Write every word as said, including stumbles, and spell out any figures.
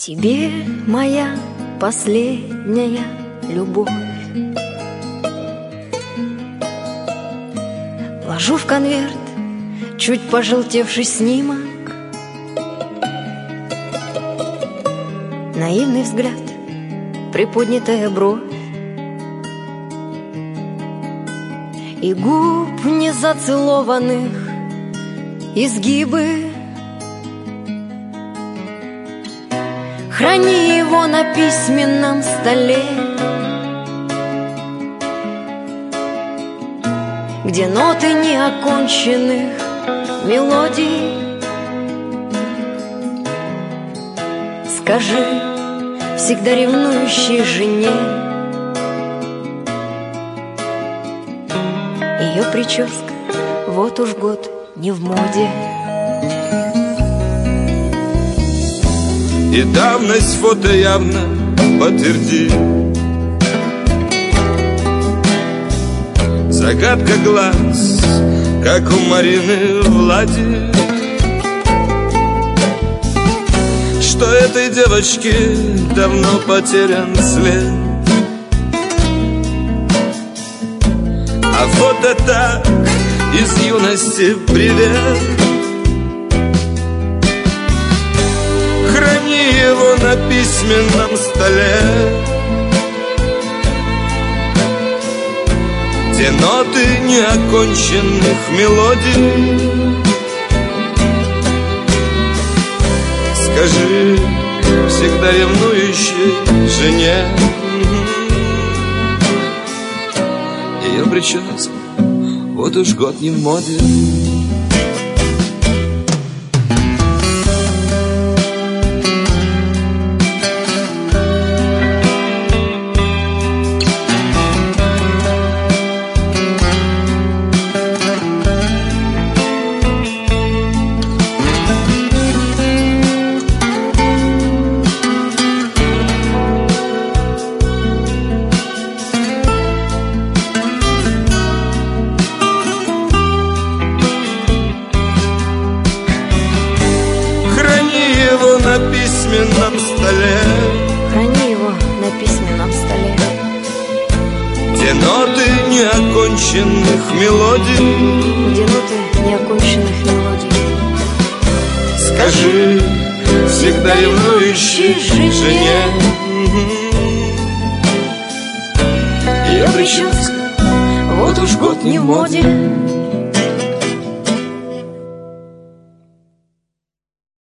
Тебе моя последняя любовь ложу в конверт чуть пожелтевший снимок, наивный взгляд, приподнятая бровь и губ незацелованных изгибы. Храни его на письменном столе, где ноты неоконченных мелодий. Скажи всегда ревнующей жене, ее прическа вот уж год не в моде. И давность фото явно подтвердит. Загадка глаз, как у Марины Влади, что этой девочке давно потерян след. А фото так из юности привет. Храни его на письменном столе, где ноты неоконченных мелодий. Скажи всегда ревнующей жене, ее прическа вот уж год не в моде. На письменном столе, храни его на письменном столе, где ноты неоконченных мелодий, где ноты неоконченных мелодий. Скажи всегда ревнующей жене, ее прическа вот уж год не в моде.